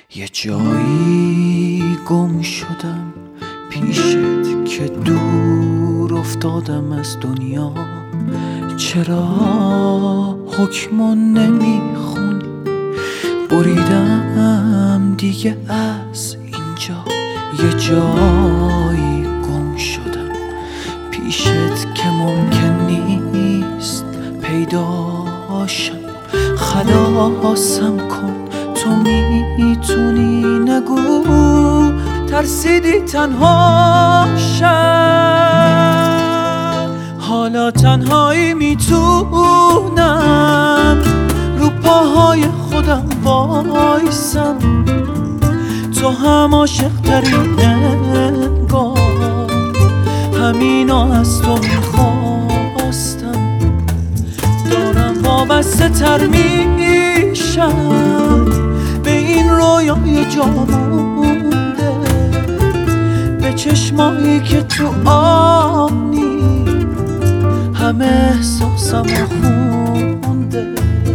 یه جایی گم شدم پیشت که دور افتادم از دنیا. چرا حکمو نمیخونی؟ بریدم دیگه از اینجا. یه جایی گم شدم پیشت که ممکن نیست پیداشم. خلاصم کن تو میتونی، نگو ترسیدی تنها شم. حالا تنهایی میتونم رو پاهای خودم وایسم. تو هم عاشق ترین انگار، همینا از تو میخواستم. دارم وابسته تر میشم به این رویای جا مونده، به چشمایی که تو آنی همه احساسم خونده.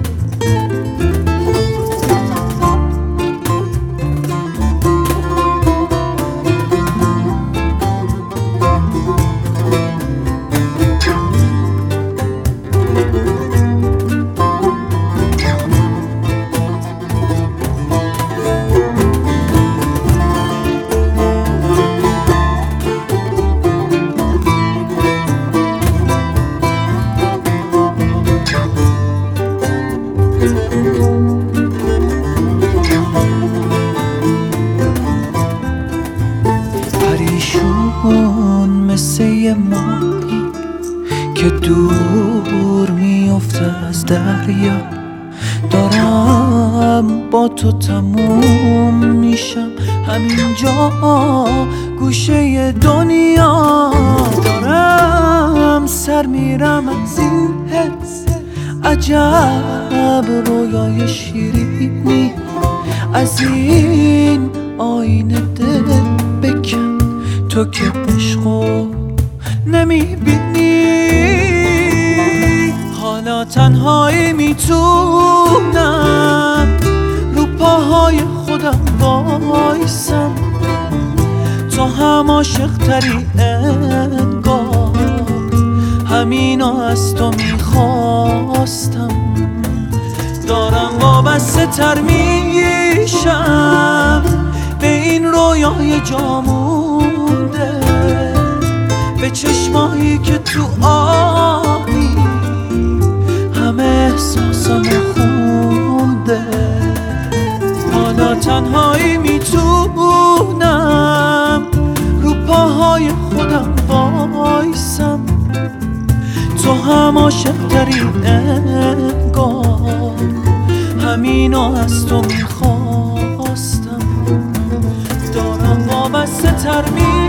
پریشون مثل یه ماهی که دور میفته از دریا. دارم با تو تموم میشم همینجا گوشه دنیا. دارم سر میرم از این حس عجب رویای شیرینی. از این آینه دل بکن تو که عشقو نمیبینی. حالا تنهایی میتونم رو پاهای خودم وایسم. تو هم عاشق تری انگار، همینا از تو میخواستم. دارم وابسته تر میشم به این رویای جا مونده، به چشمایی که تو آبی همه احساسم خونده. حالا تنهایی میتونم رو پاهای خودم وایسم. تو هم عاشق ترین انگار، همینا از تو میخواستم. دارم وابسته تر